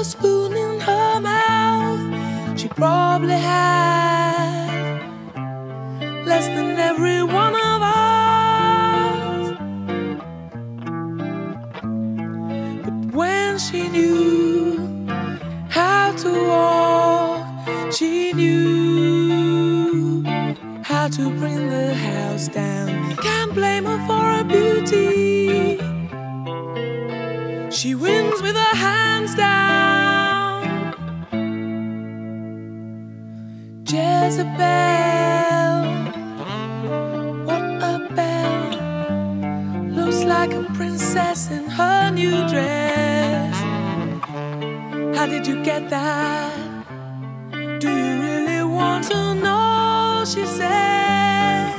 a spoon in her mouth, she probably had less than every one of us. But when she knew how to walk, she knew how to bring the house down. Can't blame her for her beauty. She wins with her hands down. Jezebel, what a belle. Looks like a princess in her new dress. How did you get that? Do you really want to know? She said.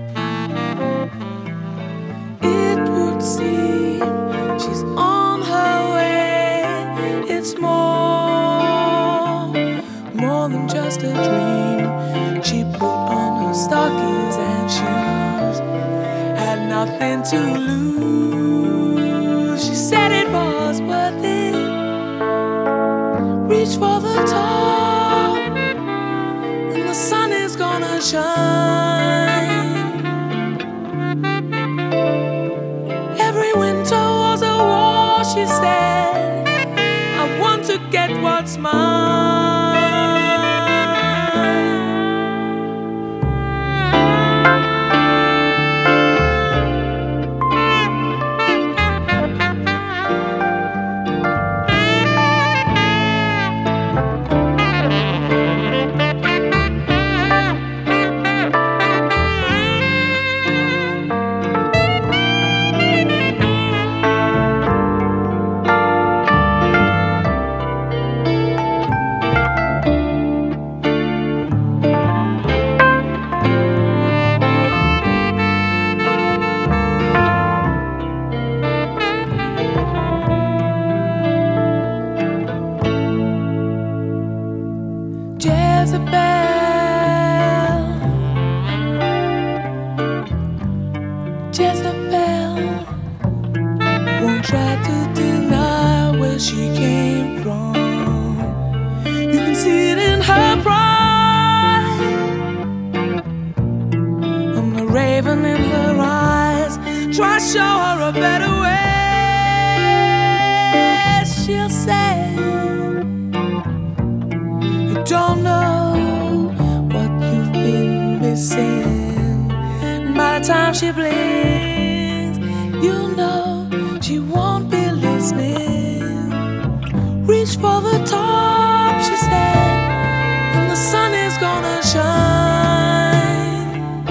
It would seem she's on her way. It's more than just a dream. She put on her stockings and shoes, had nothing to lose. She said it was worth it. Reach for the top, and the sun is gonna shine. Every winter was a war, she said. I want to get what's mine. Jezebel, Jezebel won't try to deny where she came from. You can see it in her pride, and the raven in her eyes. Try to show her a better way. She'll say, you don't know what you've been missing. And by the time she blinks, you know she won't be listening. Reach for the top, she said, and the sun is gonna shine.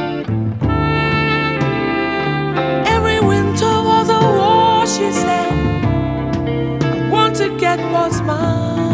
Every winter was a war, she said. I want to get what's mine.